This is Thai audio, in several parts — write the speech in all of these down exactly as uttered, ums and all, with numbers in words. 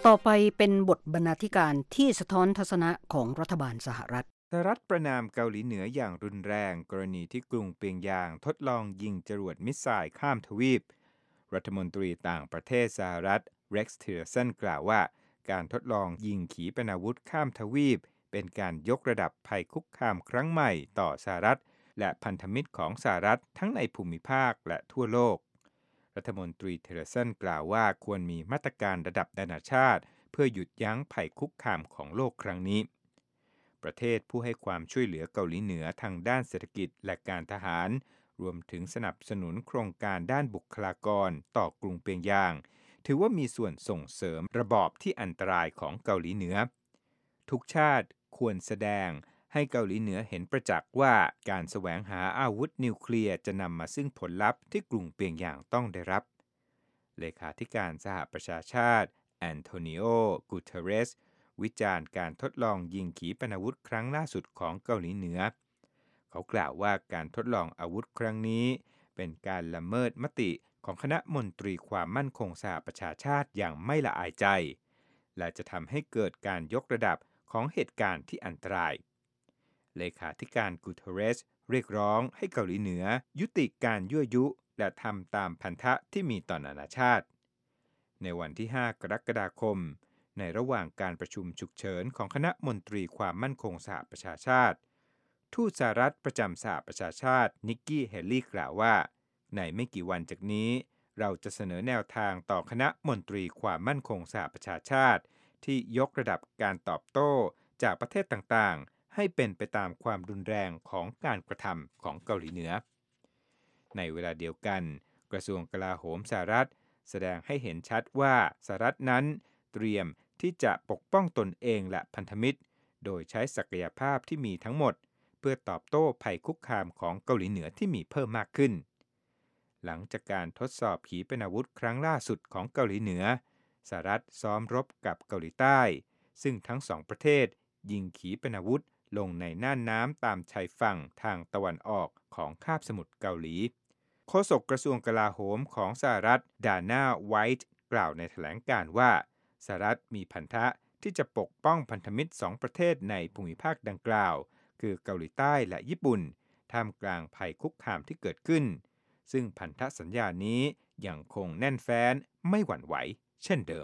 ต่อไปเป็นบทบรรณาธิการที่สะท้อนทัศนะของรัฐบาลสหรัฐสหรัฐประณามเกาหลีเหนืออย่างรุนแรงกรณีที่กรุงเปียงยางทดลองยิงจรวดมิสไซล์ข้ามทวีปรัฐมนตรีต่างประเทศสหรัฐเร็กซ์ ทิลเลอร์สันกล่าวว่าการทดลองยิงขีปนาวุธข้ามทวีปเป็นการยกระดับภัยคุกคามครั้งใหม่ต่อสหรัฐและพันธมิตรของสหรัฐทั้งในภูมิภาคและทั่วโลกรัฐมนตรีทิลเลอร์สันกล่าวว่าควรมีมาตรการระดับนานาชาติเพื่อหยุดยั้งภัยคุกคามของโลกครั้งนี้ประเทศผู้ให้ความช่วยเหลือเกาหลีเหนือทางด้านเศรษฐกิจและการทหารรวมถึงสนับสนุนโครงการด้านบุคลากรต่อกรุงเปียงยางถือว่ามีส่วนส่งเสริมระบอบที่อันตรายของเกาหลีเหนือทุกชาติควรแสดงให้เกาหลีเหนือเห็นประจักษ์ว่าการแสวงหาอาวุธนิวเคลียร์จะนำมาซึ่งผลลัพธ์ที่กรุงเปียงยางต้องได้รับเลขาธิการสหประชาชาติแอนโทนิโอ กูเทเรสวิจารณ์การทดลองยิงขีปนาวุธครั้งล่าสุดของเกาหลีเหนือเขากล่าวว่าการทดลองอาวุธครั้งนี้เป็นการละเมิดมติของคณะมนตรีความมั่นคงสหประชาชาติอย่างไม่ละอายใจและจะทำให้เกิดการยกระดับของเหตุการณ์ที่อันตรายเลขาธิการกูเทเรสเรียกร้องให้เกาหลีเหนือยุติการยั่วยุและทำตามพันธะที่มีต่อนานาชาติในวันที่ห้ากรกฎาคมในระหว่างการประชุมฉุกเฉินของคณะมนตรีความมั่นคงสหประชาชาติทูตสหรัฐประจำสหประชาชาตินิกกี้เฮลลี่กล่าวว่าในไม่กี่วันจากนี้เราจะเสนอแนวทางต่อคณะมนตรีความมั่นคงสหประชาชาติที่ยกระดับการตอบโต้จากประเทศต่างๆให้เป็นไปตามความรุนแรงของการกระทำของเกาหลีเหนือในเวลาเดียวกันกระทรวงกลาโหมสหรัฐแสดงให้เห็นชัดว่าสหรัฐนั้นเตรียมที่จะปกป้องตนเองและพันธมิตรโดยใช้ศักยภาพที่มีทั้งหมดเพื่อตอบโต้ภัยคุกคามของเกาหลีเหนือที่มีเพิ่มมากขึ้นหลังจากการทดสอบขีปนาวุธครั้งล่าสุดของเกาหลีเหนือสหรัฐซ้อมรบกับเกาหลีใต้ซึ่งทั้งสองประเทศยิงขีปนาวุธลงในน่านน้ำตามชายฝั่งทางตะวันออกของคาบสมุทรเกาหลีโฆษกกระทรวงกลาโหมของสหรัฐดาน่าไวท์กล่าวในแถลงการณ์ว่าสหรัฐมีพันธะที่จะปกป้องพันธมิตรสองประเทศในภูมิภาคดังกล่าวคือเกาหลีใต้และญี่ปุ่นท่ามกลางภัยคุกคามที่เกิดขึ้นซึ่งพันธสัญญานี้ยังคงแน่นแฟ้นไม่หวั่นไหวเช่นเดิม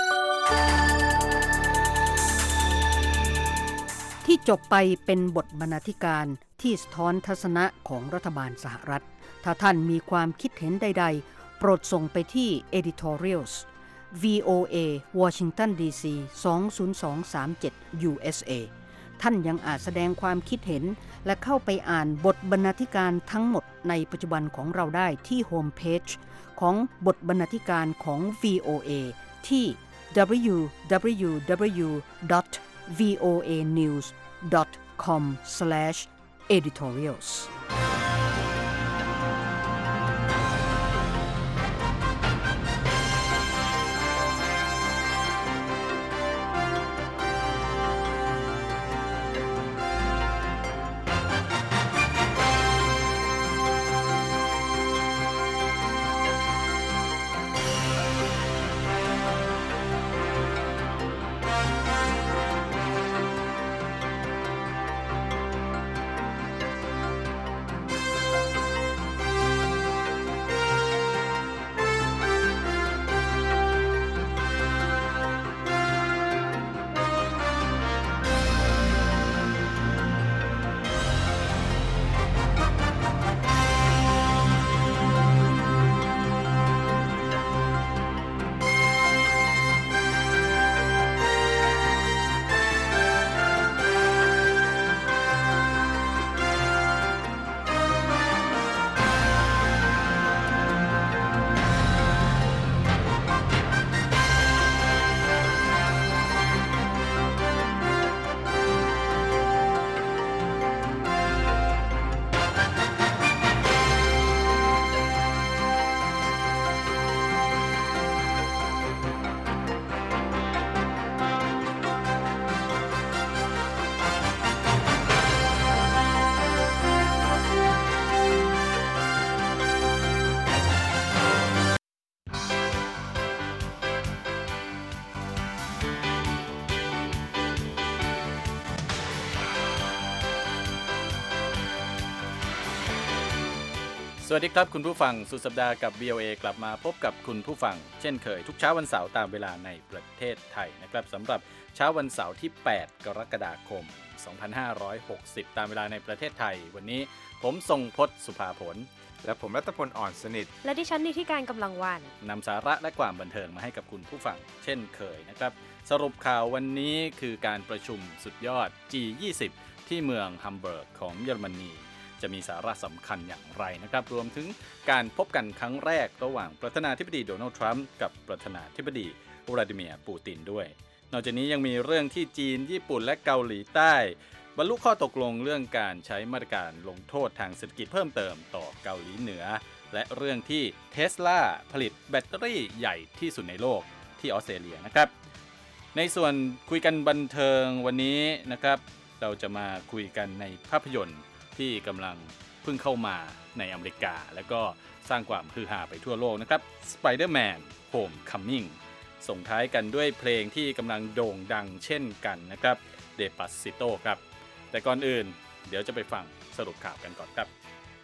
ที่จบไปเป็นบทบรรณาธิการที่สะท้อนทัศนะของรัฐบาลสหรัฐถ้าท่านมีความคิดเห็นใดๆโปรดส่งไปที่ editorials วี โอ เอ Washington ดี ซี สอง ศูนย์ สอง สาม เจ็ด ยู เอส เอ ท่านยังอาจแสดงความคิดเห็นและเข้าไปอ่านบทบรรณาธิการทั้งหมดในปัจจุบันของเราได้ที่โฮมเพจของบทบรรณาธิการของ วี โอ เอ ที่ ดับเบิลยู ดับเบิลยู ดับเบิลยู ดอท วี โอ เอ นิวส์ ดอท คอม สแลช เอดิทอเรียลส์สวัสดีครับคุณผู้ฟังสุดสัปดาห์กับ วี โอ เอ กลับมาพบกับคุณผู้ฟังเช่นเคยทุกเช้าวันเสาร์ตามเวลาในประเทศไทยนะครับสำหรับเช้าวันเสาร์ที่แปดกรกฎาคมสองพันห้าร้อยหกสิบตามเวลาในประเทศไทยวันนี้ผมทรงพจน์สุภาผลและผมรัตพลอ่อนสนิทและดิฉันนิติการกำลังวันนำสาระและความบันเทิงมาให้กับคุณผู้ฟังเช่นเคยนะครับสรุปข่าววันนี้คือการประชุมสุดยอด จี ยี่สิบ ที่เมืองฮัมเบิร์กของเยอรมนีจะมีสาระสำคัญอย่างไรนะครับรวมถึงการพบกันครั้งแรกระหว่างประธานาธิบดีโดนัลด์ทรัมป์กับประธานาธิบดีวลาดิเมียร์ปูตินด้วยนอกจากนี้ยังมีเรื่องที่จีนญี่ปุ่นและเกาหลีใต้บรรลุข้อตกลงเรื่องการใช้มาตรการลงโทษทางเศรษฐกิจเพิ่มเติมต่อเกาหลีเหนือและเรื่องที่ Tesla ผลิตแบตเตอรี่ใหญ่ที่สุดในโลกที่ออสเตรเลียนะครับในส่วนคุยกันบันเทิงวันนี้นะครับเราจะมาคุยกันในภาพยนตร์ที่กำลังเพิ่งเข้ามาในอเมริกาแล้วก็สร้างความฮือฮาไปทั่วโลกนะครับ Spider-Man Homecoming ส่งท้ายกันด้วยเพลงที่กำลังโด่งดังเช่นกันนะครับ Despacito ครับแต่ก่อนอื่นเดี๋ยวจะไปฟังสรุปข่าวกันก่อนครับ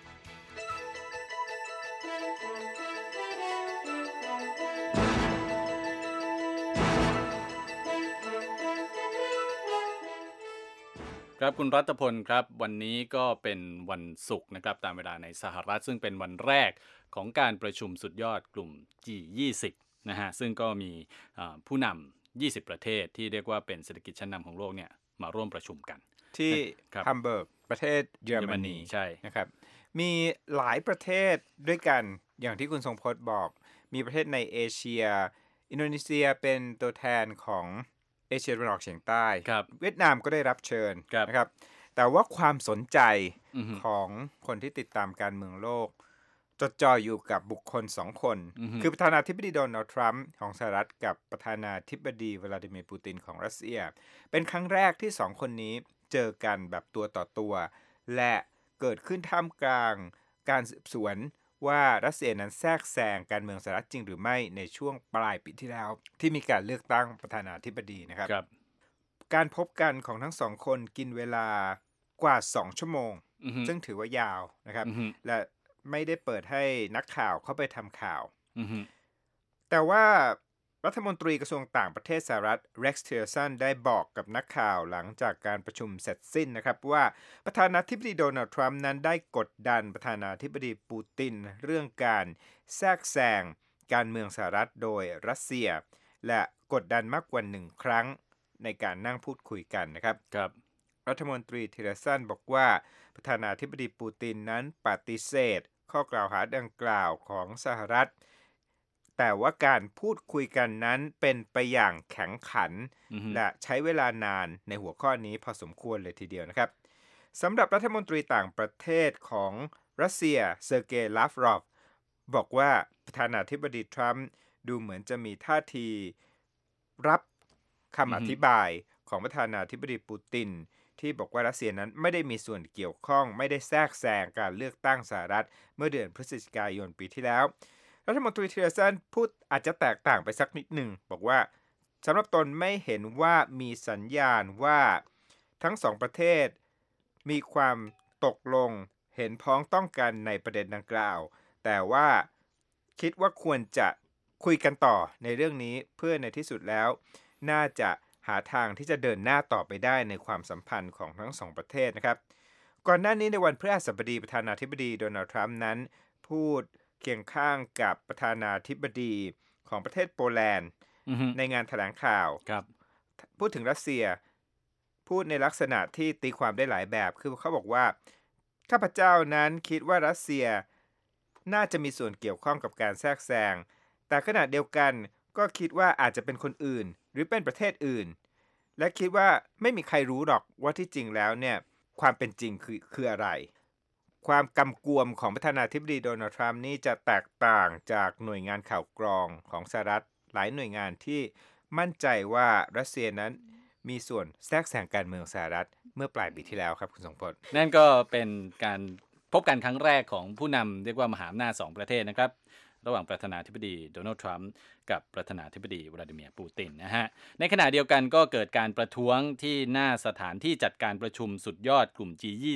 ครับคุณรัตพลครับวันนี้ก็เป็นวันศุกร์นะครับตามเวลาในสหรัฐซึ่งเป็นวันแรกของการประชุมสุดยอดกลุ่ม จี ยี่สิบ นะฮะซึ่งก็มีผู้นำยี่สิบประเทศที่เรียกว่าเป็นเศรษฐกิจชั้นนำของโลกเนี่ยมาร่วมประชุมกันที่ฮัมเบิร์กประเทศเยอรมนีใช่นะครับมีหลายประเทศด้วยกันอย่างที่คุณทรงพจน์บอกมีประเทศในเอเชียอินโดนีเซียเป็นตัวแทนของเอเชียตะวันออกเฉียงใต้เวียดนามก็ได้รับเชิญนะครับแต่ว่าความสนใจของคนที่ติดตามการเมืองโลกจดจ่ออยู่กับบุคคลสองคนคือประธานาธิบดีโดนัลด์ทรัมป์ของสหรัฐกับประธานาธิบดีวลาดิเมียร์ปูตินของรัสเซียเป็นครั้งแรกที่สองคนนี้เจอกันแบบตัวต่อตัวและเกิดขึ้นท่ามกลางการสืบสวนว่ารัสเซียนั้นแทรกแซงการเมืองสหรัฐจริงหรือไม่ในช่วงปลายปีที่แล้วที่มีการเลือกตั้งประธานาธิบดีนะครับการพบกันของทั้งสองคนกินเวลากว่าสองชั่วโมงซึ่งถือว่ายาวนะครับและไม่ได้เปิดให้นักข่าวเข้าไปทำข่าวแต่ว่ารัฐมนตรีกระทรวงต่างประเทศสหรัฐเร็กซ์ ทิลเลอร์สันได้บอกกับนักข่าวหลังจากการประชุมเสร็จสิ้นนะครับว่าประธานาธิบดีโดนัลด์ทรัมป์นั้นได้กดดันประธานาธิบดีปูตินเรื่องการแทรกแซงการเมืองสหรัฐโดยรัสเซียและกดดันมากกว่าหนึ่งครั้งในการนั่งพูดคุยกันนะครับครับรัฐมนตรีทิลเลอร์สันบอกว่าประธานาธิบดีปูตินนั้นปฏิเสธข้อกล่าวหาดังกล่าวของสหรัฐแต่ว่าการพูดคุยกันนั้นเป็นไปอย่างแข็งขัน mm-hmm. และใช้เวลานานในหัวข้อนี้พอสมควรเลยทีเดียวนะครับสำหรับรัฐมนตรีต่างประเทศของรัสเซียเซอร์เกย์ ลาฟรอฟบอกว่าประธานาธิบดีทรัมป์ดูเหมือนจะมีท่าทีรับคำอธิบายของประธานาธิบดีปูตินที่บอกว่ารัสเซียนั้นไม่ได้มีส่วนเกี่ยวข้องไม่ได้แทรกแซงการเลือกตั้งสหรัฐเมื่อเดือนพฤศจิกายนปีที่แล้วรัฐมนตรีทิลเลอร์สันพูดอาจจะแตกต่างไปสักนิดหนึ่งบอกว่าสำหรับตนไม่เห็นว่ามีสัญญาณว่าทั้งสองประเทศมีความตกลงเห็นพ้องต้องกันในประเด็นดังกล่าวแต่ว่าคิดว่าควรจะคุยกันต่อในเรื่องนี้เพื่อในที่สุดแล้วน่าจะหาทางที่จะเดินหน้าต่อไปได้ในความสัมพันธ์ของทั้งสองประเทศนะครับก่อนหน้านี้ในวันพฤหัสบดีประธานาธิบดีโดนัลด์ทรัมป์นั้นพูดเคียงข้างกับประธานาธิบดีของประเทศโปแลนด์ mm-hmm. ในงานแถลงข่าวพูดถึงรัสเซียพูดในลักษณะที่ตีความได้หลายแบบคือเขาบอกว่าข้าพเจ้านั้นคิดว่ารัสเซียน่าจะมีส่วนเกี่ยวข้องกับการแทรกแซงแต่ขณะเดียวกันก็คิดว่าอาจจะเป็นคนอื่นหรือเป็นประเทศอื่นและคิดว่าไม่มีใครรู้หรอกว่าที่จริงแล้วเนี่ยความเป็นจริงคือคืออะไรความกำกวมของประธานาธิบดีโดนัลด์ทรัมป์นี่จะแตกต่างจากหน่วยงานข่าวกรองของสหรัฐหลายหน่วยงานที่มั่นใจว่ารัสเซียนั้นมีส่วนแทรกแซงการเมืองสหรัฐเมื่อปลายปีที่แล้วครับคุณทรงพจน์นั่นก็เป็นการพบกันครั้งแรกของผู้นำเรียกว่ามหาอำนาจสองประเทศนะครับระหว่างประธานาธิบดีโดนัลด์ทรัมป์กับประธานาธิบดีวลาดิเมียร์ปูตินนะฮะในขณะเดียวกันก็เกิดการประท้วงที่หน้าสถานที่จัดการประชุมสุดยอดกลุ่ม จี ยี่สิบ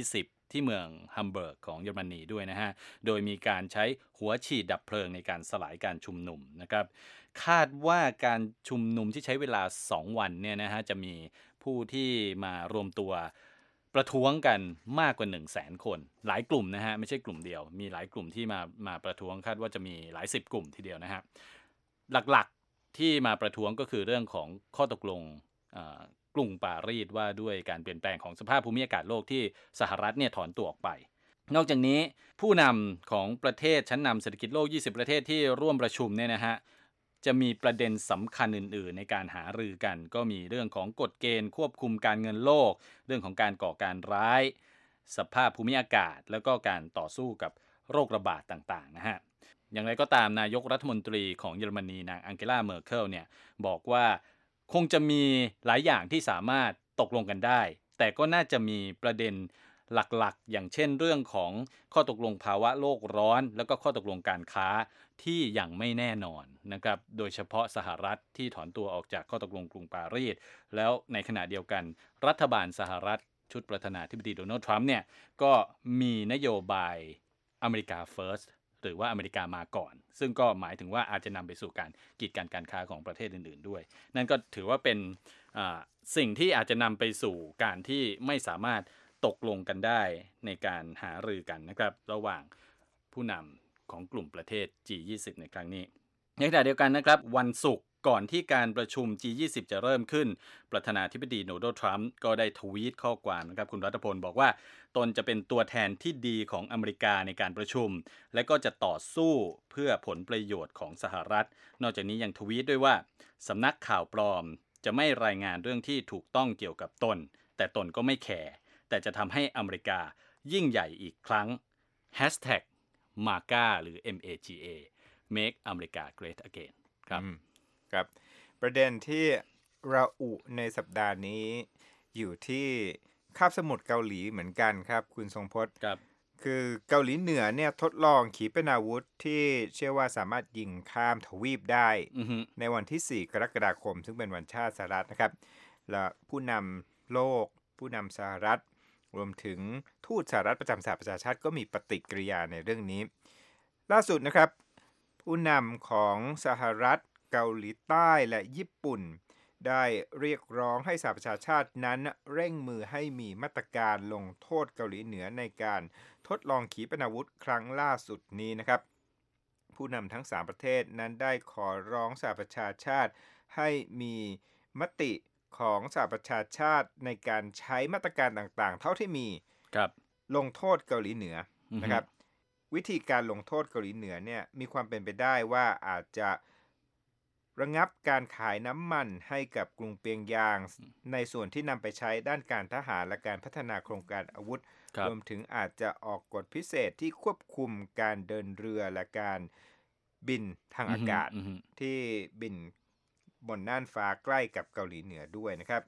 ที่เมืองฮัมเบิร์กของเยอรมนีด้วยนะฮะโดยมีการใช้หัวฉีดดับเพลิงในการสลายการชุมนุมนะครับคาดว่าการชุมนุมที่ใช้เวลาสองวันเนี่ยนะฮะจะมีผู้ที่มารวมตัวประท้วงกันมากกว่า หนึ่งแสน คนหลายกลุ่มนะฮะไม่ใช่กลุ่มเดียวมีหลายกลุ่มที่มามาประท้วงคาดว่าจะมีหลายสิบกลุ่มทีเดียวนะฮะหลักๆที่มาประท้วงก็คือเรื่องของข้อตกลงกรุงปารีสว่าด้วยการเปลี่ยนแปลงของสภาพภูมิอากาศโลกที่สหรัฐเนี่ยถอนตัวออกไปนอกจากนี้ผู้นำของประเทศชั้นนำเศรษฐกิจโลกยี่สิบประเทศที่ร่วมประชุมเนี่ยนะฮะจะมีประเด็นสำคัญอื่นๆในการหารือกันก็มีเรื่องของกฎเกณฑ์ควบคุมการเงินโลกเรื่องของการก่อการร้ายสภาพภูมิอากาศแล้วก็การต่อสู้กับโรคระบาดต่างๆนะฮะอย่างไรก็ตามนายกรัฐมนตรีของเยอรมนีนางอังเกลาเมอร์เคิลเนี่ยบอกว่าคงจะมีหลายอย่างที่สามารถตกลงกันได้แต่ก็น่าจะมีประเด็นหลักๆอย่างเช่นเรื่องของข้อตกลงภาวะโลกร้อนแล้วก็ข้อตกลงการค้าที่ยังไม่แน่นอนนะครับโดยเฉพาะสหรัฐที่ถอนตัวออกจากข้อตกลงกรุงปารีสแล้วในขณะเดียวกันรัฐบาลสหรัฐชุดประธานาธิบดีโดนัลด์ทรัมป์เนี่ยก็มีนโยบายอเมริกา First หรือว่าอเมริกามาก่อนซึ่งก็หมายถึงว่าอาจจะนำไปสู่การกีดกันการค้าของประเทศอื่นๆด้วยนั่นก็ถือว่าเป็นสิ่งที่อาจจะนำไปสู่การที่ไม่สามารถตกลงกันได้ในการหารือกันนะครับระหว่างผู้นำของกลุ่มประเทศ จี ยี่สิบ ในครั้งนี้ในขณะเดียวกันนะครับวันศุกร์ก่อนที่การประชุม จี ยี่สิบ จะเริ่มขึ้นประธานาธิบดีโดนัลด์ทรัมป์ก็ได้ทวีตข้อความนะครับคุณรัฐพลบอกว่าตนจะเป็นตัวแทนที่ดีของอเมริกาในการประชุมและก็จะต่อสู้เพื่อผลประโยชน์ของสหรัฐนอกจากนี้ยังทวีตด้วยว่าสำนักข่าวปลอมจะไม่รายงานเรื่องที่ถูกต้องเกี่ยวกับตนแต่ตนก็ไม่แคร์แต่จะทำให้อเมริกายิ่งใหญ่อีกครั้ง แฮชแท็ก มา จี เอ หรือ เอ็ม เอ จี เอ Make America Great Again ครับครับประเด็นที่ระอุในสัปดาห์นี้อยู่ที่คาบสมุทรเกาหลีเหมือนกันครับคุณทรงพจน์ครับคือเกาหลีเหนือเนี่ยทดลองขีปนาวุธที่เชื่อว่าสามารถยิงข้ามทวีปได้ในวันที่สี่กรกฎาคมซึ่งเป็นวันชาติสหรัฐนะครับและผู้นำโลกผู้นำสหรัฐรวมถึงทูตสหรัฐประจำสหประชาชาติก็มีปฏิกิริยาในเรื่องนี้ล่าสุดนะครับผู้นำของสหรัฐเกาหลีใต้และญี่ปุ่นได้เรียกร้องให้สหประชาชาตินั้นเร่งมือให้มีมาตรการลงโทษเกาหลีเหนือในการทดลองขีปนาวุธครั้งล่าสุดนี้นะครับผู้นำทั้งสามประเทศนั้นได้ขอร้องสหประชาชาติให้มีมติของสหประชาชาติในการใช้มาตรการต่างๆเท่าที่มีลงโทษเกาหลีเหนือนะครับวิธีการลงโทษเกาหลีเหนือเนี่ยมีความเป็นไปได้ว่าอาจจะระงับการขายน้ำมันให้กับกรุงเปียงยางในส่วนที่นำไปใช้ด้านการทหารและการพัฒนาโครงการอาวุธรวมถึงอาจจะออกกฎพิเศษที่ควบคุมการเดินเรือและการบินทางอากาศที่บินบนน่านฟ้าใกล้กับเกาหลีเหนือด้วยนะครับ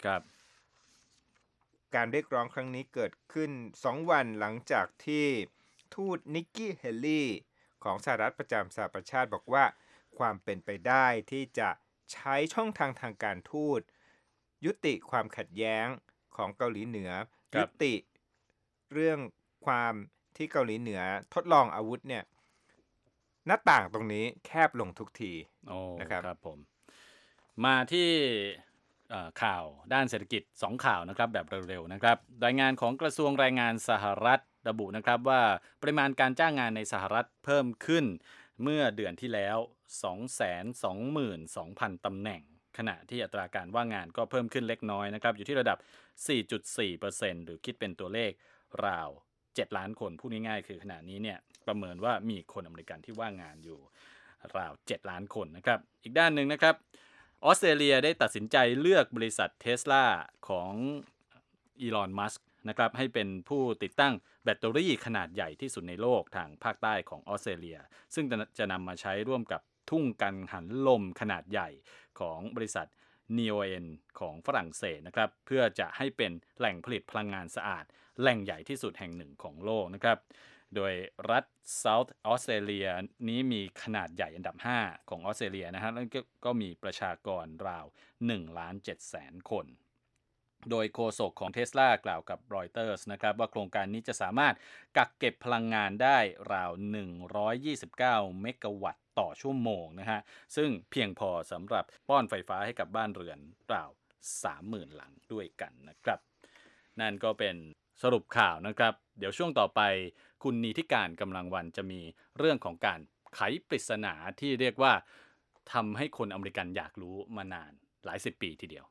การเรียกร้องครั้งนี้เกิดขึ้นสองวันหลังจากที่ทูตนิกกี้เฮลลี่ของสหรัฐประจำสหประชาชาติบอกว่าความเป็นไปได้ที่จะใช้ช่องทางทางการทูตยุติความขัดแย้งของเกาหลีเหนือยุติเรื่องความที่เกาหลีเหนือทดลองอาวุธเนี่ยหน้าต่างตรงนี้แคบลงทุกทีนะครับครับผมมาที่ข่าวด้านเศรษฐกิจสองข่าวนะครับแบบเร็วๆนะครับรายงานของกระทรวงแรงงานสหรัฐระบุนะครับว่าปริมาณการจ้างงานในสหรัฐเพิ่มขึ้นเมื่อเดือนที่แล้ว สองแสนสองหมื่นสองพัน ตำแหน่งขณะที่อัตราการว่างงานก็เพิ่มขึ้นเล็กน้อยนะครับอยู่ที่ระดับ สี่จุดสี่เปอร์เซ็นต์ หรือคิดเป็นตัวเลขราวเจ็ดล้านคนพูดง่ายๆคือขณะนี้เนี่ยประเมินว่ามีคนอเมริกันที่ว่างงานอยู่ราวเจ็ดล้านคนนะครับอีกด้านหนึ่งนะครับออสเตรเลียได้ตัดสินใจเลือกบริษัท Tesla ของอีลอน มัสก์นะครับให้เป็นผู้ติดตั้งแบตเตอรี่ขนาดใหญ่ที่สุดในโลกทางภาคใต้ของออสเตรเลียซึ่งจะนำมาใช้ร่วมกับทุ่งกังหันลมขนาดใหญ่ของบริษัท นี โอ เอ็น ของฝรั่งเศสนะครับเพื่อจะให้เป็นแหล่งผลิตพลังงานสะอาดแหล่งใหญ่ที่สุดแห่งหนึ่งของโลกนะครับโดยรัฐ South ออสเตรเลียนี้มีขนาดใหญ่อันดับห้าของออสเตรเลียนะฮะแล้วก็มีประชากรราว หนึ่งล้านเจ็ดแสน คนโดยโฆษกของ Tesla กล่าวกับ Reuters นะครับว่าโครงการนี้จะสามารถกักเก็บพลังงานได้ราวหนึ่งร้อยยี่สิบเก้าเมกะวัตต์ต่อชั่วโมงนะฮะซึ่งเพียงพอสำหรับป้อนไฟฟ้าให้กับบ้านเรือนราว สามหมื่น หลังด้วยกันนะครับนั่นก็เป็นสรุปข่าวนะครับเดี๋ยวช่วงต่อไปคุณนีธิการกำลังวันจะมีเรื่องของการไขปริศนาที่เรียกว่าทำให้คนอเมริกันอยากรู้มานานหลายสิบปีทีเดียว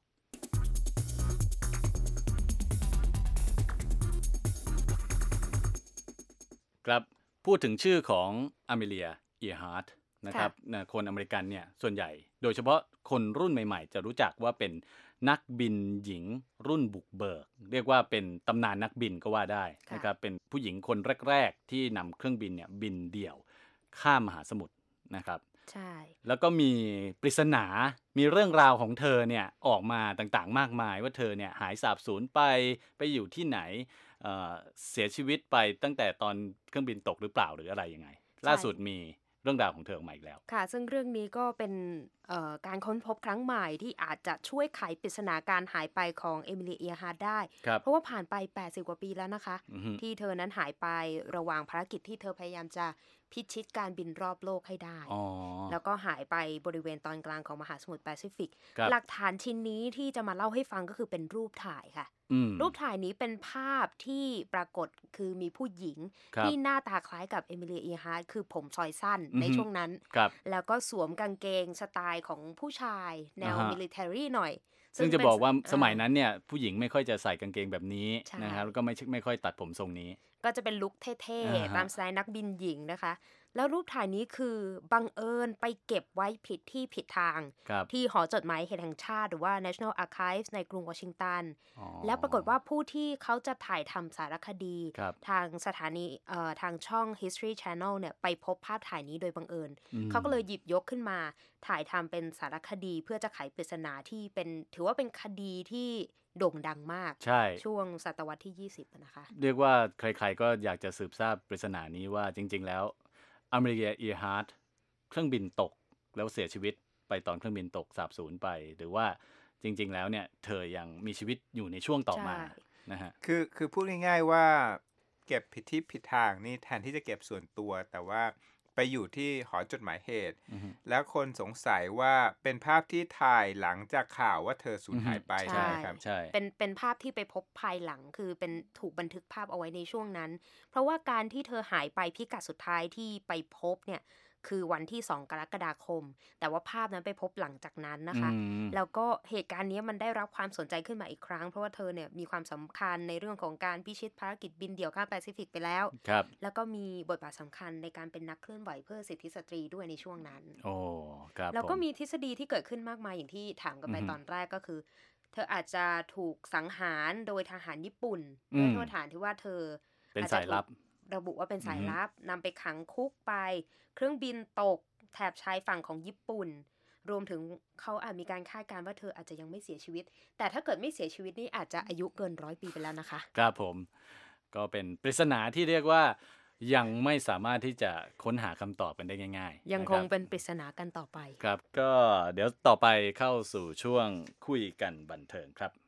ครับพูดถึงชื่อของอเมเลีย เอียร์ฮาร์ทนะครับคนอเมริกันเนี่ยส่วนใหญ่โดยเฉพาะคนรุ่นใหม่ๆจะรู้จักว่าเป็นนักบินหญิงรุ่นบุกเบิกเรียกว่าเป็นตำนานนักบินก็ว่าได้นะครับเป็นผู้หญิงคนแรกๆที่นำเครื่องบินเนี่ยบินเดี่ยวข้ามมหาสมุทรนะครับใช่แล้วก็มีปริศนามีเรื่องราวของเธอเนี่ยออกมาต่างๆมากมายว่าเธอเนี่ยหายสาบสูญไปไปอยู่ที่ไหน เอ่อ เสียชีวิตไปตั้งแต่ตอนเครื่องบินตกหรือเปล่าหรืออะไรยังไงล่าสุดมีเรื่องราวของเธอออกมาอีกแล้วค่ะซึ่งเรื่องนี้ก็เป็นการค้นพบครั้งใหม่ที่อาจจะช่วยไขปริศนาการหายไปของเอมิลี เอียร์ฮาร์ทได้เพราะว่าผ่านไปแปดสิบกว่าปีแล้วนะคะที่เธอนั้นหายไประหว่างภารกิจที่เธอพยายามจะพิชิตการบินรอบโลกให้ได้แล้วก็หายไปบริเวณตอนกลางของมหาสมุทรแปซิฟิกหลักฐานชิ้นนี้ที่จะมาเล่าให้ฟังก็คือเป็นรูปถ่ายค่ะรูปถ่ายนี้เป็นภาพที่ปรากฏคือมีผู้หญิงที่หน้าตาคล้ายกับเอมิลี เอียร์ฮาร์ทคือผมซอยสั้นในช่วงนั้นแล้วก็สวมกางเกงสไตล์ของผู้ชายแนวมิลิเตอรี่หน่อยซึ่งจะบอกว่าสมัยนั้นเนี่ยผู้หญิงไม่ค่อยจะใส่กางเกงแบบนี้นะครับแล้วก็ไม่ไม่ค่อยตัดผมทรงนี้ก็จะเป็นลุคเท่ๆตามสไตล์นักบินหญิงนะคะแล้วรูปถ่ายนี้คือบังเอิญไปเก็บไว้ผิดที่ผิดทางที่หอจดหมายเหตุแห่งชาติหรือว่า National Archives ในกรุงวอชิงตันแล้วปรากฏว่าผู้ที่เขาจะถ่ายทำสารคดีทางสถานีทางช่อง History Channel เนี่ยไปพบภาพถ่ายนี้โดยบังเอิญเขาก็เลยหยิบยกขึ้นมาถ่ายทำเป็นสารคดีเพื่อจะไขปริศนาที่เป็นถือว่าเป็นคดีที่โด่งดังมากใช่ช่วงศตวรรษที่ยี่สิบนะคะเรียกว่าใครๆก็อยากจะสืบทราบปริศนานี้ว่าจริงๆแล้วอเมริกา เอียร์ฮาร์ทเครื่องบินตกแล้วเสียชีวิตไปตอนเครื่องบินตกสาบสูญไปหรือว่าจริงๆแล้วเนี่ยเธอยังมีชีวิตอยู่ในช่วงต่อมานะฮะคือคือพูดง่ายๆว่าเก็บผิดที่ผิดทางนี่แทนที่จะเก็บส่วนตัวแต่ว่าไปอยู่ที่หอจดหมายเหตุ uh-huh. แล้วคนสงสัยว่าเป็นภาพที่ถ่ายหลังจากข่าวว่าเธอสูญหายไป uh-huh. ใช่ครับใช่เป็นเป็นภาพที่ไปพบภายหลังคือเป็นถูกบันทึกภาพเอาไว้ในช่วงนั้นเพราะว่าการที่เธอหายไปพิกัดสุดท้ายที่ไปพบเนี่ยคือวันที่สองกรกฎาคมแต่ว่าภาพนั้นไปพบหลังจากนั้นนะคะแล้วก็เหตุการณ์นี้มันได้รับความสนใจขึ้นมาอีกครั้งเพราะว่าเธอเนี่ยมีความสำคัญในเรื่องของการพิชิตภารกิจบินเดี่ยวข้ามแปซิฟิกไปแล้วแล้วก็มีบทบาทสำคัญในการเป็นนักเคลื่อนไหวเพื่อสิทธิสตรีด้วยในช่วงนั้นโอ้ครับแล้วก็มีทฤษฎีที่เกิดขึ้นมากมายอย่างที่ถามกันไปตอนแรกก็คือเธออาจจะถูกสังหารโดยทหารญี่ปุ่นด้วยโทษฐานที่ว่าเธอเป็นสายลับระบุว่าเป็นสายลับนำไปขังคุกไปเครื่องบินตกแถบชายฝั่งของญี่ปุ่นรวมถึงเขาอาจมีการคาดการณ์ว่าเธออาจจะยังไม่เสียชีวิตแต่ถ้าเกิดไม่เสียชีวิตนี่อาจจะอายุเกินร้อยปีไปแล้วนะคะครับผมก็เป็นปริศนาที่เรียกว่ายังไม่สามารถที่จะค้นหาคำตอบกันได้ง่ายๆยังคงเป็นปริศนากันต่อไปครับก็เดี๋ยวต่อไปเข้าสู่ช่วงคุยกันบันเทิงครับ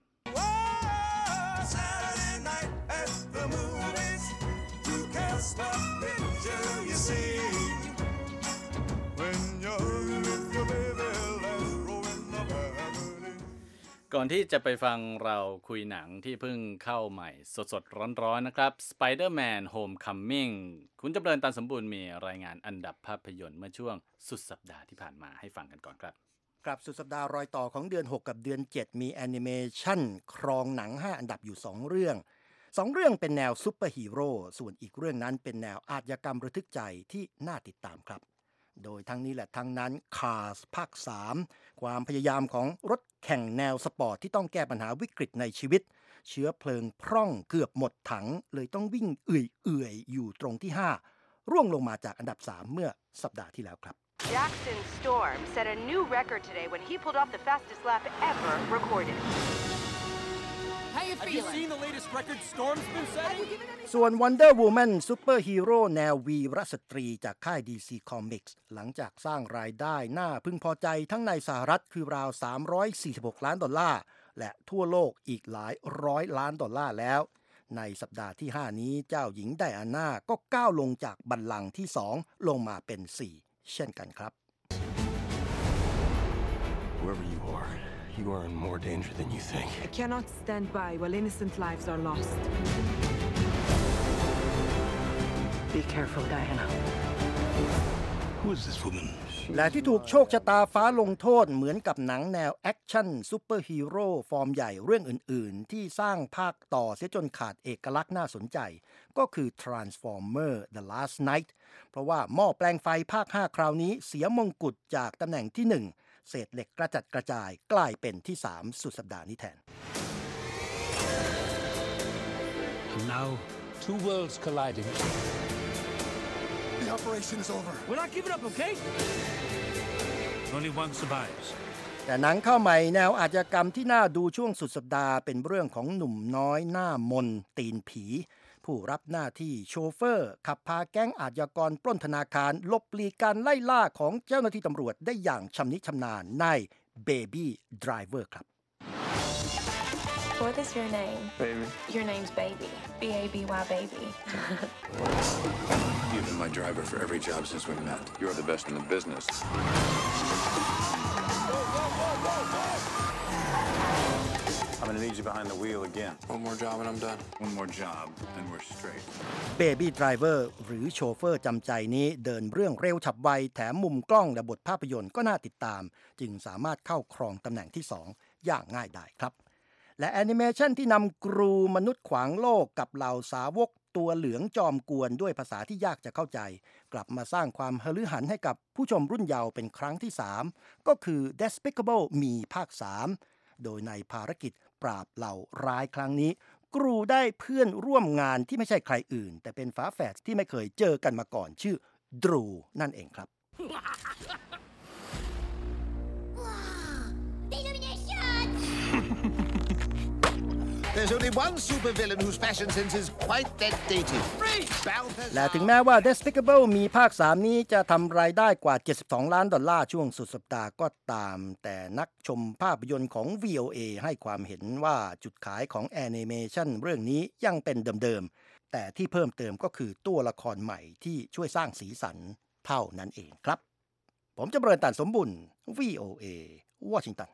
ก่อนที่จะไปฟังเราคุยหนังที่เพิ่งเข้าใหม่สดๆร้อนๆนะครับ Spider-Man Homecoming คุณจำเริญ ตันสมบูรณ์มีรายงานอันดับภาพยนตร์เมื่อช่วงสุดสัปดาห์ที่ผ่านมาให้ฟังกันก่อนครับครับสุดสัปดาห์รอยต่อของเดือนหกกับเดือนเจ็ดมีแอนิเมชันครองหนังห้าอันดับอยู่สองเรื่องสองเรื่องเป็นแนวซุปเปอร์ฮีโร่ส่วนอีกเรื่องนั้นเป็นแนวอาชญากรรมระทึกใจที่น่าติดตามครับโดยทั้งนี้และทั้งนั้น Cars ภาคสามความพยายามของรถแข่งแนวสปอร์ตที่ต้องแก้ปัญหาวิกฤตในชีวิตเชื้อเพลิงพร่องเกือบหมดถังเลยต้องวิ่งเอื่อยๆอยู่ตรงที่ห้าร่วงลงมาจากอันดับสามเมื่อสัปดาห์ที่แล้วครับ Jackson Storm set a new record today when he pulled off the fastest lap ever recorded. Have you seen the latest record Storm's been setting? ส่วน Wonder Woman ซูเปอร์ฮีโร่แนววีรสตรีจากค่าย ดี ซี Comics หลังจากสร้างรายได้น่าพึงพอใจทั้งในสหรัฐคือราวสามร้อยสี่สิบหกล้านดอลลาร์และทั่วโลกอีกหลายร้อยล้านดอลลาร์แล้วในสัปดาห์ที่ห้านี้เจ้าหญิงไดอาน่าก็ก้าวลงจากบัลลังก์ที่สองลงมาเป็นสี่เช่นกันครับ Whoever you are, you are in more danger than you think. I cannot stand by while innocent lives are lost. Be careful, Diana. Who is this woman? และที่ถูกโชคชะตาฟ้าลงโทษเหมือนกับหนังแนวแอคชั่นซูเปอร์ฮีโร่ฟอร์มใหญ่เรื่องอื่นๆที่สร้างภาคต่อเสียจนขาดเอกลักษณ์น่าสนใจก็คือ Transformer The Last Night เพราะว่าหม้อแปลงไฟภาคห้าคราวนี้เสียมงกุฎจากตำแหน่งที่หนึ่งเศษเหล็กกระจัดกระจายกลายเป็นที่สามสุดสัปดาห์นี้แทน And now, two worlds colliding. The operation is over. We're not giving up, okay? Only one survives. แต่หนังเข้าใหม่แนวอาชญากรรมที่น่าดูช่วงสุดสัปดาห์เป็นเรื่องของหนุ่มน้อยหน้ามนตีนผีผู้รับหน้าที่โชเฟอร์ขับพาแก๊งอาชญากรปล้นธนาคารลบหลีกการไล่ล่าของเจ้าหน้าที่ตำรวจได้อย่างชำนิชำนาญใน Baby Driver ครับ What is your name? Baby. Your name's Baby. B A B Y Baby. You've been my driver for every job since we met. You're the best in the business. I'm gonna need you behind the wheel again. One more job and I'm done. One more job and we're straight. Baby Driver หรือโชเฟอร์จำใจนี้เดินเรื่องเร็วฉับไวแถมมุมกล้องและบทภาพยนตร์ก็น่าติดตามจึงสามารถเข้าครองตำแหน่งที่สองอย่างง่ายดายครับและแอนิเมชันที่นำกรูมนุษย์ขวางโลกกับเหล่าสาวกตัวเหลืองจอมกวนด้วยภาษาที่ยากจะเข้าใจกลับมาสร้างความหฤหันให้กับผู้ชมรุ่นเยาว์เป็นครั้งที่สามก็คือ Despicable Me ภาคสามโดยในภารกิจปราบเหล่าร้ายครั้งนี้กรูได้เพื่อนร่วมงานที่ไม่ใช่ใครอื่นแต่เป็นฝาแฝดที่ไม่เคยเจอกันมาก่อนชื่อดรูนั่นเองครับ There's only one supervillain whose fashion sense is quite that dated. และถึงแม้ว่า Despicable มีภาคสามนี้จะทำรายได้กว่าเจ็ดสิบสองล้านดอลลาร์ช่วงสุดสัปดาห์ก็ตามแต่นักชมภาพยนตร์ของ วี โอ เอ ให้ความเห็นว่าจุดขายของแอนิเมชันเรื่องนี้ยังเป็นเดิมๆแต่ที่เพิ่มเติมก็คือตัวละครใหม่ที่ช่วยสร้างสีสันเท่านั้นเองครับผมจำเริญตันสมบุญ วี โอ เอ วอชิงตัน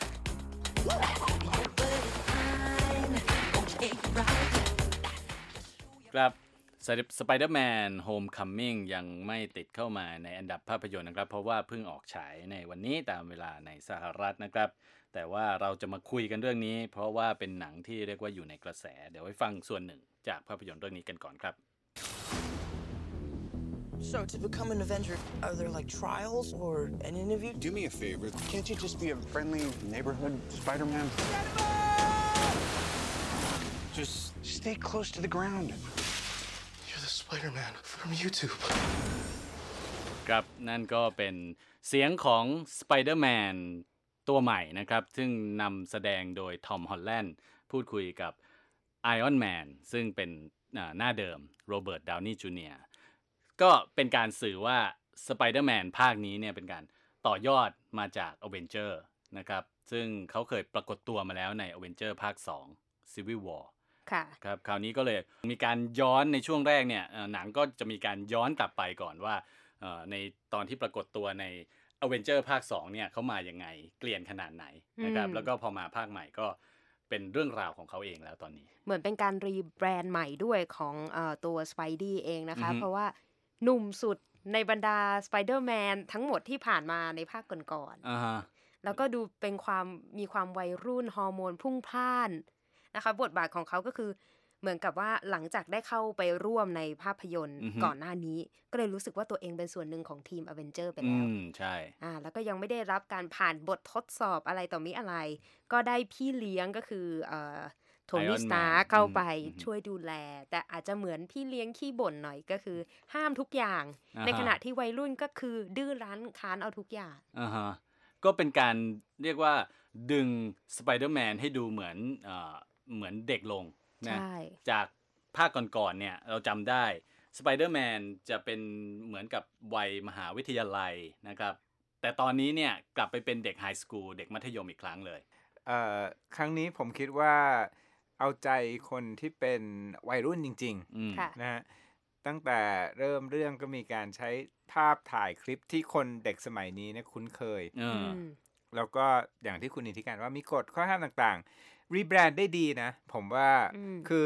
ครับ Spider-Man Homecoming ยังไม่ติดเข้ามาในอันดับภาพยนตร์นะครับเพราะว่าเพิ่งออกฉายในวันนี้ตามเวลาในสหรัฐนะครับแต่ว่าเราจะมาคุยกันเรื่องนี้เพราะว่าเป็นหนังที่เรียกว่าอยู่ในกระแสเดี๋ยวไปฟังส่วนหนึ่งจากภาพยนตร์เรื่องนี้กันก่อนครับ So to become an Avenger, are there like trials or an interview? Do me a favor. Can't you just be a friendly neighborhood Spider-Man? Just stay close to the ground. You're the Spider-Man from YouTube. ครับนั่นก็เป็นเสียงของ Spider-Man ตัวใหม่นะครับซึ่งนำแสดงโดยทอมฮอลแลนด์พูดคุยกับ Iron Man ซึ่งเป็นหน้าเดิมโรเบิร์ต ดาวนี่ จูเนียร์ ก็เป็นการสื่อว่า Spider-Man ภาคนี้เนี่ยเป็นการต่อยอดมาจาก Avenger นะครับซึ่งเขาเคยปรากฏตัวมาแล้วใน Avenger ภาคสอง Civil War ค่ะครับคราวนี้ก็เลยมีการย้อนในช่วงแรกเนี่ยหนังก็จะมีการย้อนกลับไปก่อนว่าในตอนที่ปรากฏตัวใน Avenger ภาคสองเนี่ยเขามายังไงเกลียนขนาดไหนนะครับแล้วก็พอมาภาคใหม่ก็เป็นเรื่องราวของเขาเองแล้วตอนนี้เหมือนเป็นการรีแบรนด์ใหม่ด้วยของเอ่อตัว Spidey เองนะคะเพราะว่าหนุ่มสุดในบรรดา Spider-Man ทั้งหมดที่ผ่านมาในภาคก่อนๆ uh-huh. แล้วก็ดูเป็นความมีความวัยรุ่นฮอร์โมนพุ่งพล่านนะคะบทบาทของเขาก็คือเหมือนกับว่าหลังจากได้เข้าไปร่วมในภาพยนตร์ uh-huh. ก่อนหน้านี้ก็เลยรู้สึกว่าตัวเองเป็นส่วนหนึ่งของทีม Avenger ไปแล้วอืมใช่อ่าแล้วก็ยังไม่ได้รับการผ่านบททดสอบอะไรต่อมิอะไรก็ได้พี่เลี้ยงก็คือเอ่อโทนี่สตาร์เข้าไปช่วยดูแลแต่อาจจะเหมือนพี่เลี้ยงขี้บ่นหน่อยก็คือห้ามทุกอย่าง ในขณะที่วัยรุ่นก็คือดื้อรั้นค้านเอาทุกอย่างอ่าฮะก็เป็นการเรียกว่าดึงสไปเดอร์แมนให้ดูเหมือนเอ่อเหมือนเด็กลงนะจากภาคก่อนๆเนี่ยเราจำได้สไปเดอร์แมนจะเป็นเหมือนกับวัยมหาวิทยาลัยนะครับแต่ตอนนี้เนี่ยกลับไปเป็นเด็กไฮสคูลเด็กมัธยมอีกครั้งเลยเอ่อครั้งนี้ผมคิดว่าเอาใจคนที่เป็นวัยรุ่นจริงๆนะฮะตั้งแต่เริ่มเรื่องก็มีการใช้ภาพถ่ายคลิปที่คนเด็กสมัยนี้เนี่ยคุ้นเคยแล้วก็อย่างที่คุณนิติการว่ามีกฎข้อห้ามต่างๆรีแบรนด์ได้ดีนะผมว่าคือ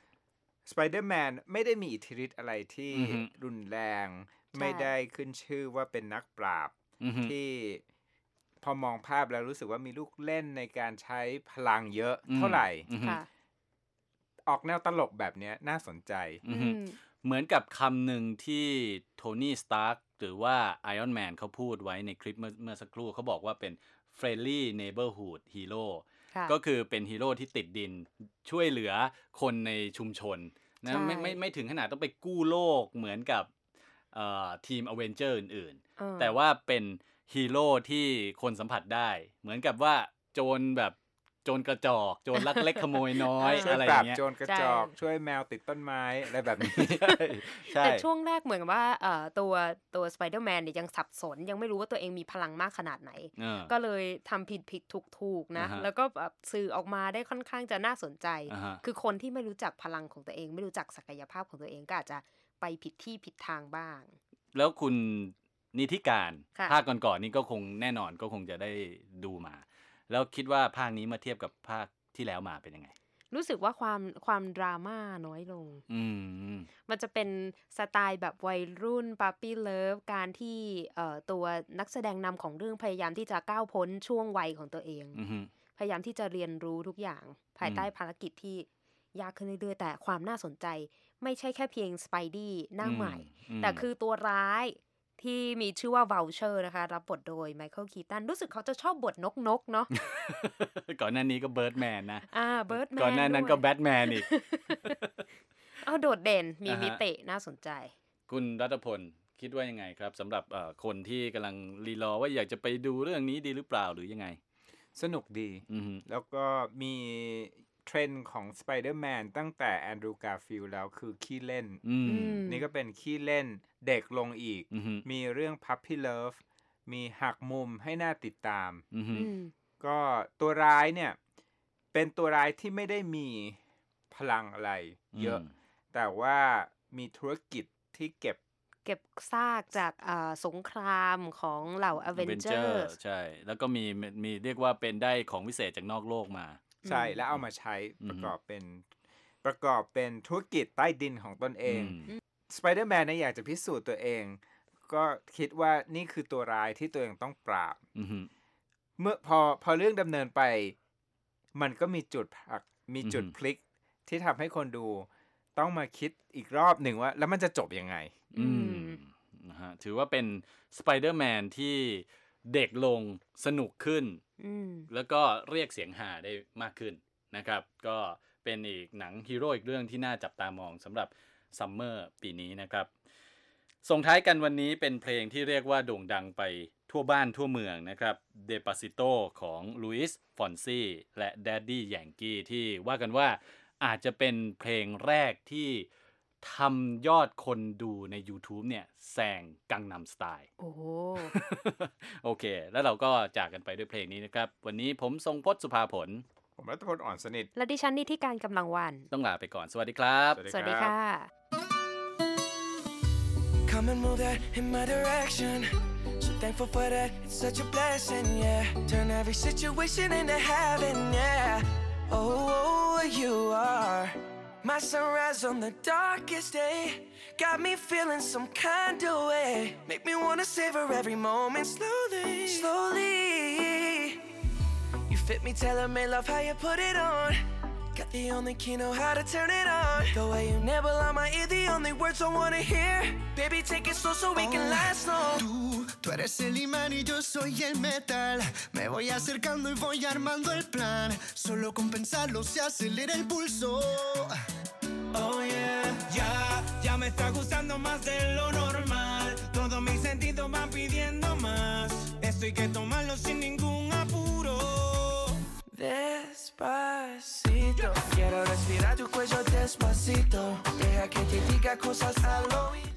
Spider-Man ไม่ได้มีอิทธิฤทธิ์อะไรที่รุนแรงไม่ได้ขึ้นชื่อว่าเป็นนักปราบที่พอมองภาพแล้วรู้สึกว่ามีลูกเล่นในการใช้พลังเยอะเท่าไหร่ออกแนวตลกแบบนี้น่าสนใจเหมือนกับคำหนึ่งที่โทนี่สตาร์กหรือว่าไอรอนแมนเขาพูดไว้ในคลิปเมื่อเมื่อสักครู่เขาบอกว่าเป็น friendly neighborhood hero ก็คือเป็นฮีโร่ที่ติดดินช่วยเหลือคนในชุมชนนะไม่ไม่ไม่ถึงขนาดต้องไปกู้โลกเหมือนกับทีมอเวนเจอร์อื่นๆแต่ว่าเป็นฮีโร่ที่คนสัมผัสได้เหมือนกับว่าโจรแบบโจรกระจอกโจรลักเล็กขโมยน้อยอะไรอย่างเงี้ยโจรกระจอกช่วยแมวติดต้นไม้อะไรแบบนี้แต่ช่วงแรกเหมือนว่าตัวตัวสไปเดอร์แมนเนี่ยยังสับสนยังไม่รู้ว่าตัวเองมีพลังมากขนาดไหนก็เลยทำผิดผิดถูกถูกนะแล้วก็แบบสื่อออกมาได้ค่อนข้างจะน่าสนใจคือคนที่ไม่รู้จักพลังของตัวเองไม่รู้จักศักยภาพของตัวเองก็อาจจะไปผิดที่ผิดทางบ้างแล้วคุณนิติการภาคก่อนๆนี่ก็คงแน่นอนก็คงจะได้ดูมาแล้วคิดว่าภาคนี้มาเทียบกับภาคที่แล้วมาเป็นยังไงรู้สึกว่าความความดราม่าน้อยลงมันจะเป็นสไตล์แบบวัยรุ่นปั๊ปปี้เลิฟการที่เอ่อตัวนักแสดงนำของเรื่องพยายามที่จะก้าวพ้นช่วงวัยของตัวเองพยายามที่จะเรียนรู้ทุกอย่างภายใต้ภารกิจที่ยากขึ้นเรื่อยๆแต่ความน่าสนใจไม่ใช่แค่เพียงสไปดี้หน้าใหม่แต่คือตัวร้ายที่มีชื่อว่า Vulture นะคะรับบทโดยไมเคิลคีตันรู้สึกเขาจะชอบบทนกๆเนาะก่อนหน้านี้ก็เบิร์ดแมนนะอ่าเบิร์ดแมนก่อนหน้านั้นก็แบทแมนอีกเอาโดดเด่นมีมิติน่าสนใจคุณรัตพลคิดว่ายังไงครับสำหรับคนที่กำลังรีรอว่าอยากจะไปดูเรื่องนี้ดีหรือเปล่าหรือยังไงสนุกดีแล้วก็มีเทรนด์ของ Spider-Man ตั้งแต่แอนดรูว์ การ์ฟิลด์แล้วคือขี้เล่นนี่ก็เป็นขี้เล่นเด็กลงอีกมีเรื่อง Puppy Love มีหักมุมให้น่าติดตามก็ตัวร้ายเนี่ยเป็นตัวร้ายที่ไม่ได้มีพลังอะไรเยอะแต่ว่ามีธุรกิจที่เก็บเก็บซากจากสงครามของเหล่า Avengers ใช่แล้วก็มีมีเรียกว่าเป็นได้ของวิเศษจากนอกโลกมาใช่แล้วเอามาใช้ประกอบเป็นประกอบเป็นธุรกิจใต้ดินของตนเองสไปเดอร์แมนเนี่ยอยากจะพิสูจน์ตัวเองก็คิดว่านี่คือตัวร้ายที่ตัวเองต้องปราบเมื่อพอพอเรื่องดำเนินไปมันก็มีจุดผลักมีจุดพลิกที่ทำให้คนดูต้องมาคิดอีกรอบหนึ่งว่าแล้วมันจะจบยังไงนะฮะถือว่าเป็นสไปเดอร์แมนที่เด็กลงสนุกขึ้นแล้วก็เรียกเสียงฮาได้มากขึ้นนะครับก็เป็นอีกหนังฮีโร่อีกเรื่องที่น่าจับตามองสำหรับซัมเมอร์ปีนี้นะครับส่งท้ายกันวันนี้เป็นเพลงที่เรียกว่าโด่งดังไปทั่วบ้านทั่วเมืองนะครับ Despacito ของลุยส์ฟอนซี่และ Daddy Yankee ที่ว่ากันว่าอาจจะเป็นเพลงแรกที่ทำยอดคนดูใน YouTube เนี่ยแซงกังนัมสไตล์โอ้โหโอเคแล้วเราก็จากกันไปด้วยเพลงนี้นะครับวันนี้ผมทรงพจน์สุภาผลผมรัตพลอ่อนสนิทและดิฉันนิติการกำลังวันต้องลาไปก่อนสวัสดีครับสวัสดีค่ะ Come and move that in my direction So thankful for that it's such a blessing yeah Turn every situation into heaven yeah Oh you are My sunrise on the darkest day Got me feeling some kind of way Make me wanna savor every moment slowly Slowly You fit me, tailor-made, love how you put it on Got the only key, know how to turn it on The way you nibble on my ear, the only words I wanna hear Baby, take it slow so we can last long Tú, tú eres el imán y yo soy el metal Me voy acercando y voy armando el plan Solo con pensarlo se acelera el pulso Oh yeah, ya, ya me está gustando más de lo normal Todos mis sentidos van pidiendo más Esto hay que tomarlo sin ningún apuro Despacito Quiero respirar tu cuello despacito Deja que te diga cosas al oído